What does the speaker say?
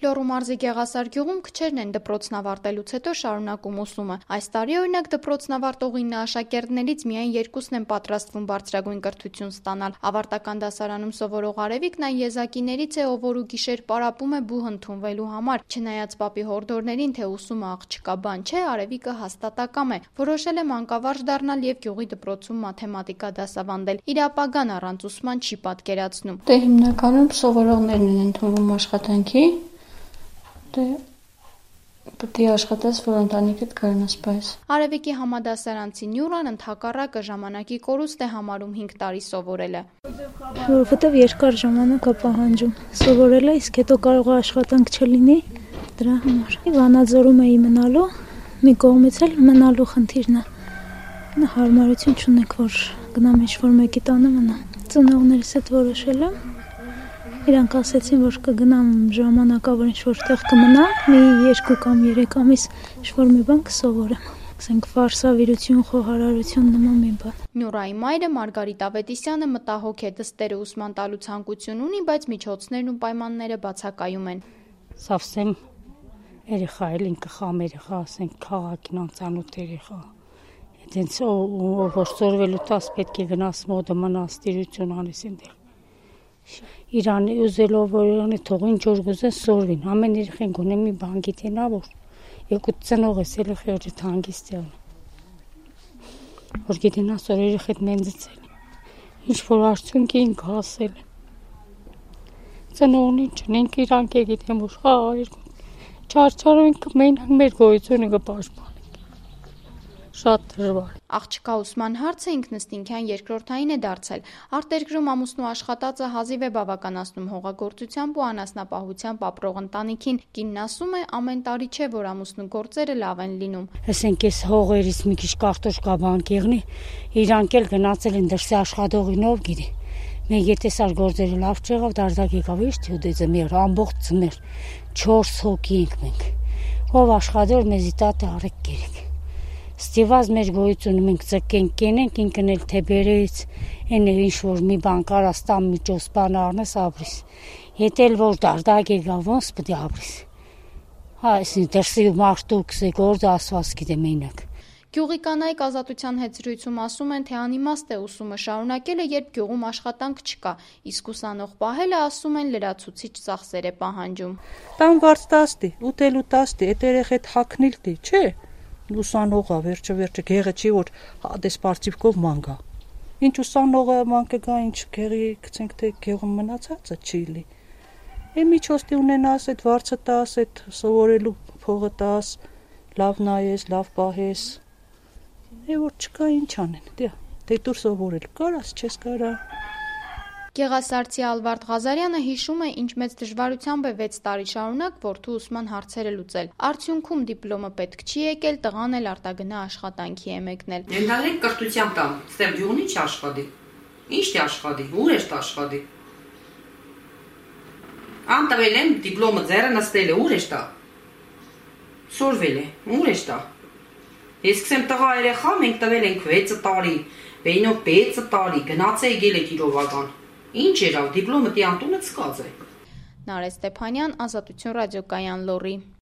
Լոռու մարզի Գեղասար գյուղում քչերն են դպրոցն ավարտելուց հետո շարունակում ուսումը։ Այս տարի օրինակ դպրոցն ավարտող 9 աշակերտներից միայն 2-ն են պատրաստվում բարձրագույն կրթություն ստանալ։ Ավարտական դասարանում սովորող Արևիկն այն եզակիներից է, ով որ ու գիշեր պարապում է բուհ ընդունվելու համար։ Չնայած պապի հորդորներին, թե ուսումը աղջկա բան չէ, Արևիկը հաստատակամ է։ Որոշել է մանկավարժ դառնալ եւ գյուղի դպրոցում մաթեմատիկա դասավանդել։ Իր ապագան առանց ուսման չի պատկերացնում։ Դե հիմնականում սովորողներն են ընդունվում աշխատանքի, պետք է աշխատես, որ ընտանիքդ կարողանաս պես։ Արևիկի համադասարանցի Նյուրան ընդհակառակը ժամանակի կորուստ է համարում 5 տարի սովորելը։ Որովհետև երկար ժամանակ է պահանջում։ Սովորելը, իսկ հետո կարող է աշխատանք չլինի դրա համար։ Վանաձորում էի մնալու, մի կողմից էլ մնալու խնդիրն է։ Հարմարություն չունեք, որ գնամ ինչ-որ մեկի տանը մնամ։ Ծնողներս հետ որոշել եմ։ Իրանք ասեցին, որ կգնամ ժամանակավոր ինչ-որ տեղ կմնամ, մի 2 կամ 3 ամիս ինչ-որ մի բան կսովորեմ։ Ասենք վարսավիրություն, խոհարարություն նման մի բան։ Նյուրայի մայրը Մարգարիտ Ավետիսյանը մտահոգ է, դստերը ուսման տալու ցանկություն ունի, բայց միջոցներն ու պայմանները բացակայում են։ Սավսեմ երեխա էլ ինքը խամ երեխա, ասենք քաղաքին անծանոթ երեխա։ Դենց որ սորվելու տաս պետք է գնաս մոդը մնաս տիրություն անես այնտեղ։ Իրանի ուզելով որ իրանի թող ինչ որ գուզեն սորվին, ամեն երեխեն գոնե մի բան գիտենա որ երկու ծնողս երեխայի հանգիստ է։ Որ գիտենա սոր երեխեդ մենձեցել։ Ինչ որ արդյունքի ինքը հասել։ Ծնողն ինք իրանք է գիտեն որ չարչարով ինքը մենակ մեր գոյությունը կպաշտպան։ Շատ դժվար։ Աղջկա ուսման հարցը ինքնըստինքյան երկրորդային է դարձել։ Արտերկրում ամուսնու աշխատածը հազիվ է բավականացնում հողագործությամբ ու անասնապահությամբ ապրող ընտանիքին։ Կինն ասում է, ամեն տարի չէ, որ ամուսնու գործերը լավ են լինում։ Ասենք ես հողերից մի քիչ կարտոշկա բան կեղնի, իրանք էլ գնացել են դրսի աշխատողին ով գիտի։ Մենք եթե սար գործերը լավ չեղավ, դարձակ եկավ ի՞նչ դեզը մեր ամբողջ ծներ 4 հոգի ենք մենք։ Ով աշխատող մեզի տատը արեք կերեք։ Ստիվազ մեր գոյությունը մենք ծկենք կենենք, ինքն էլ թե բերից, այն ինչ որ մի բան կարաս տամ միջոց բան առնես ապրիս։ Եթե էլ որ դարդակ եկա ոնց պետք է ապրիս։ Այսինքն դրսի մարդու կսե գործ ասված գիտեմ մենակ։ Գյուղի կանայք Ազատության հետ զրույցում ասում են, թե անիմաստ է ուսումը շարունակելը, երբ գյուղում աշխատանք չկա, իսկ ուսանող պահելը ասում են լրացուցիչ ծախսեր է պահանջում։ Տան վարձ տաստի, ուտելու տաստի, էդ երեխեդ հագնիլտի, չէ։ Ուսանողը վերջը գեղը չի որ հադես պարծիվկով ման գա։ Ինչ ուսանողը ման կգա, ինչ գեղի գցենք թե գեղում մնացածը չի լի։ Է միջոցի ունենաս, այդ վարձը տաս, այդ սովորելու փողը տաս, լավ նայես, լավ պահես։ Որ չկա ինչ անեն, դե դուր սովորել կարաս, չես կարա։ Գեղասարցի Ալվարդ Ղազարյանը հիշում է, ինչ մեծ դժվարությամբ է 6 տարի շարունակ որդու ուսման հարցերը լուծել։ Արդյունքում դիպլոմը պետք չի եկել, տղան էլ արտագնա աշխատանքի է մեկնել։ Ենթադրենք կրթությամբ տամ, ստեղ գյուղն ինչ աշխատի։ Ինչ է աշխատի, ուր է աշխատի։ Անտվել եմ դիպլոմը ձեռը նստել է, ուր է տա։ Սորվել է, ուր է տա։ Ես կսեմ տղա երեխա, մենք տվել ենք 6 տարի, բեյնով 6 տարի, գնաց է եկել է իրովական։ Ինչ երավ, դիպլոմը տի անտունը ցկած է։ Նարեկ Ստեփանյան, Ազատություն ռադիոկայան, Լոռի։